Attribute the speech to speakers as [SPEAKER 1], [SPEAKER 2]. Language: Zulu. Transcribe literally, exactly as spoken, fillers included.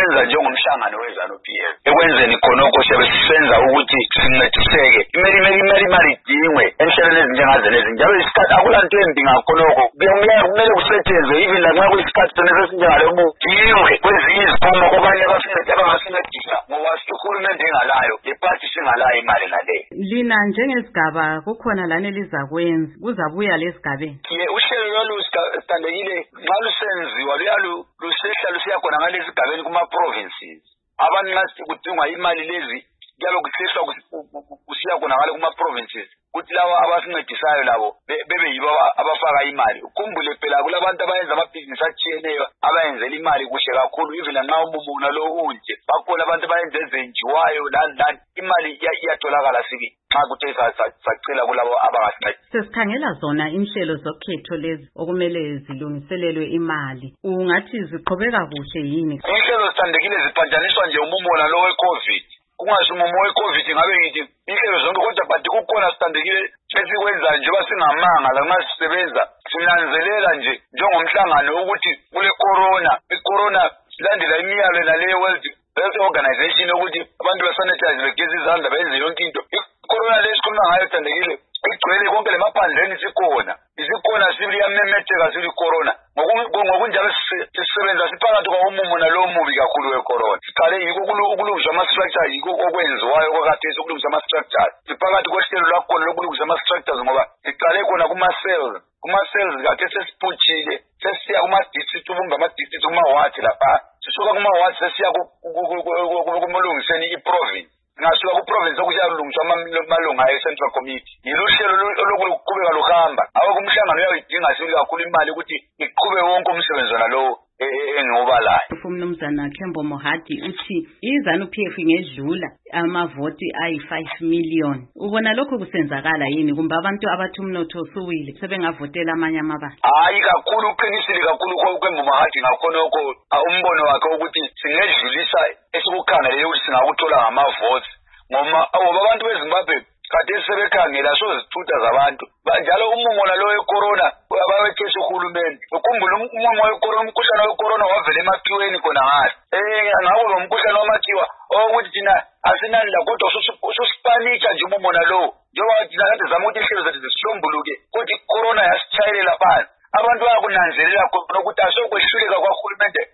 [SPEAKER 1] sisebenza njengomhlangano weZANU-P F ekwenzeni khonokho siyabe sisenza ukuthi sincediseke imali imali imali imali idingwe enhlelweni ezinjengazo lezi njalo isikhathi akulanto embi ngakhonokho kumele kusetshenzwe even lanxa kuyisikhathi sonese sinjengalobu dingwe kwezinye izikhungo okanye abasincedi abangasincedisa ngoba uhulumende engalayo lephathi singalayo imali ngaleyo.
[SPEAKER 2] Lina njengesigaba kukhona lana elizakwenza kuzabuya lesigabeni
[SPEAKER 1] uhlelo lolu sithandekile nxa lusenziwa luyalu lusehla lusiya khona ngalezi sigabeni kuma-provinces abantu nxa kudingwa imali lezi kuyabe kuhlehla kusiya khona ngale kuma-provinces kuthi labo abasincedisayo labo bebe yibo abafaka imali. Ukhumbule phela kulabantu abayenza amabhizinisi atshiyeneyo abayenzela imali kuhle kakhulu even lanxa umumuna lo unje bakhona abantu abayenza ezenjiwayo lani lani imali iyatholakala sibili xa kuthe sacela kulabo abangasincedisa.
[SPEAKER 2] Sesikhangela zona inhlelo zokhetho lezi okumele zilungiselelwe imali ungathi ziqhubeka kuhle yini?
[SPEAKER 1] Inhlelo zithandekile ziphanjaniswa nje umumona lo we-COVID kungasho umumo we-COVID ngabe ngithi inhlelo zonke kodwa but kukhona sithandekile esikwenzayo njengoba singamanga lanxa sisebenza sinanzelela nje njengomhlangano ukuthi kule corona i-corona silandela imiyalo naleyo World Health Organization ukuthi abantu basanitize begeze izandla benze yonke into. I-corona le sikhuluma ngayo sithandekile igcwele konke lemaphandleni sikhona isikhona sibili yamemetheka sibili corona ngokunjalo sisebenza siphakathi kwaumumo nalowo mubi kakhulu we-corona. Siqale yiko ukulungisa ama-structure yiko okwenziwayo kwakhathesi ukulungisa ama-structures siphakathi kohlelo lwakhona lokulungisa ama-structures ngoba siqale khona kuma-cells kuma-cells kade sesiphutshile sesiya kuma-district ubunga ama-district kuma-ward lapha sisuka kuma-ward sesiya kumlungiseni i-province ngasuka ku-province okushayalungiswa amalunga ayo-central committee yilo hlelo olokuqhubeka luhamba awukumhlangano uyayidinga sibili kakhulu imali ukuthi iqhube wonke umsebenzi wona lo engobalayo.
[SPEAKER 2] Umnumzana Kembo Mohadi uthi iZANU-P F ingedlula amavoti ayi-five million ubona lokho kusenzakala yini kumbe abantu abathi umnotho usuwile sebengavotela amanye amabala?
[SPEAKER 1] Hayi kakhulu uqinisile kakhulu Kembo Mohadi ngakhonokho umbono wakhe ukuthi singedlulisa esikukhangele ukuthi singakuthola ngamavoti ngoba abantu beZimbabwe kade sebekhangela sozithutha zabantu njalo umumo nalo we-corona abawethesa uhulumende. Ukhumbula umumo we-corona umkhuhlane we-corona wavela emakhiweni khona ngalo eh ngabo lo mkhuhlane wamakhiwa ukuthi thina asinanila kodwa ususipanika nje umumo nalo njengoba thina kade zama ukuthi inhlelo zethu zisihlambuluke ukuthi i-corona yasitshayelela phansi abantu bayakunanzelela khona ukuthi asokwehluleka kwahulumende